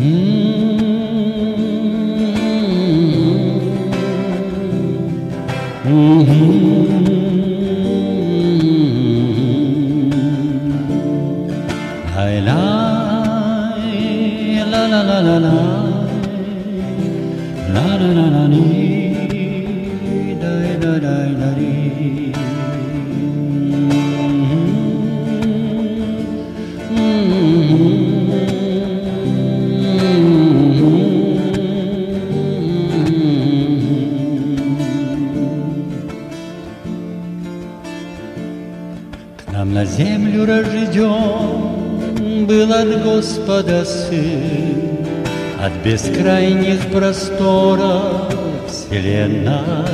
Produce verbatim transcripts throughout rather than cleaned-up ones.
На землю рожден был от Господа Сын, от бескрайних просторов вселенной.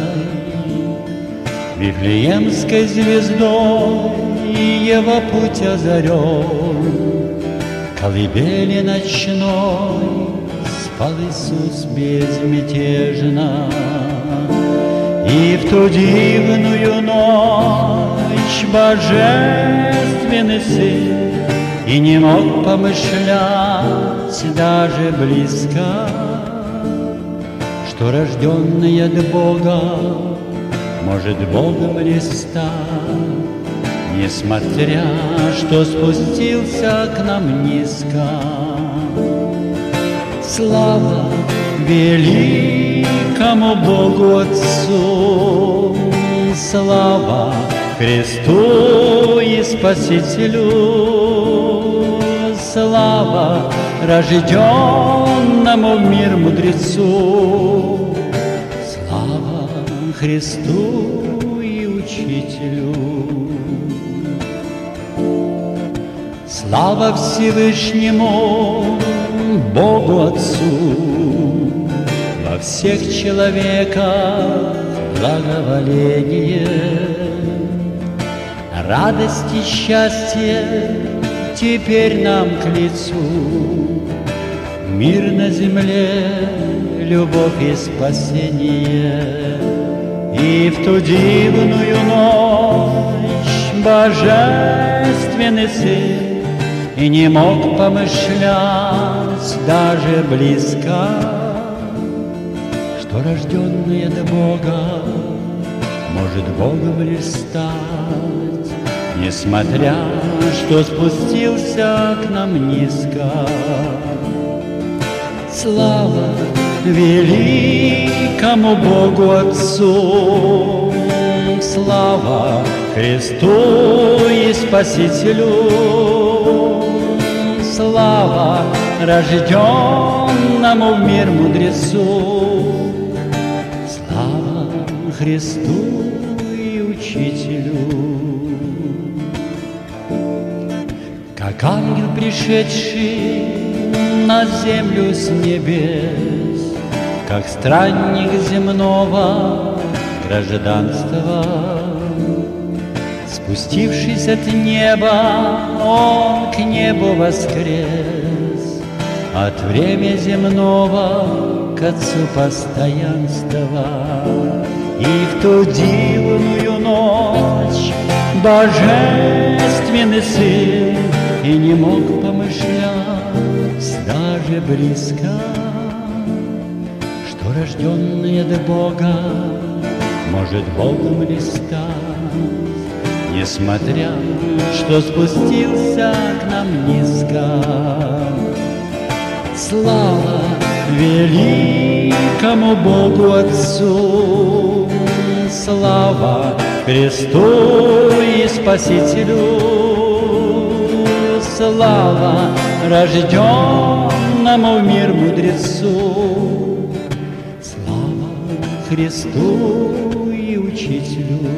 Вифлеемской звездой его путь озарен, колыбели ночной спал Иисус безмятежно. И в ту дивную ночь Божественный Сын и не мог помышлять даже близко, что рожденный от Бога может Богом ли стать, несмотря что спустился к нам низко. Слава великому Богу Отцу, слава Христу и Спасителю, слава рожденному в мир мудрецу, слава Христу и Учителю. Слава Всевышнему Богу Отцу, во всех человеках благоволение, радость и счастье теперь нам к лицу, мир на земле, любовь и спасение. И в ту дивную ночь Божественный Сын и не мог помышлять даже близко, что рожденный от Бога может Богом ли стать, несмотря что спустился к нам низко. Слава великому Богу Отцу, слава Христу и Спасителю, слава рожденному в мир мудрецу, слава Христу и Учителю. Как ангел, пришедший на землю с небес, как странник земного гражданства, спустившись от неба, он к небу воскрес, от время земного к Отцу постоянства. И в ту дивную ночь Божественный Сын и не мог помышлять даже близко, что рожденный от Бога может Богом ли стать, несмотря что спустился к нам низко. Слава великому Богу Отцу, слава Христу и Спасителю, слава рожденному в мир мудрецу, слава Христу и Учителю.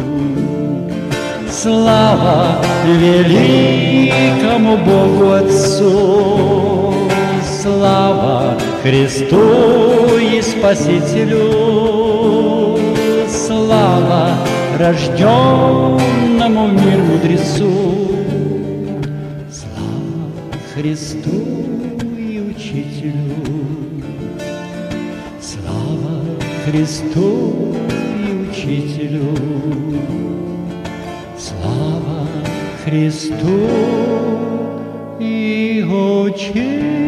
Слава великому Богу Отцу, слава Христу и Спасителю, слава рожденному в мир мудрецу, слава Христу и Учителю, слава Христу и Учителю. Слава Христу и Учителю.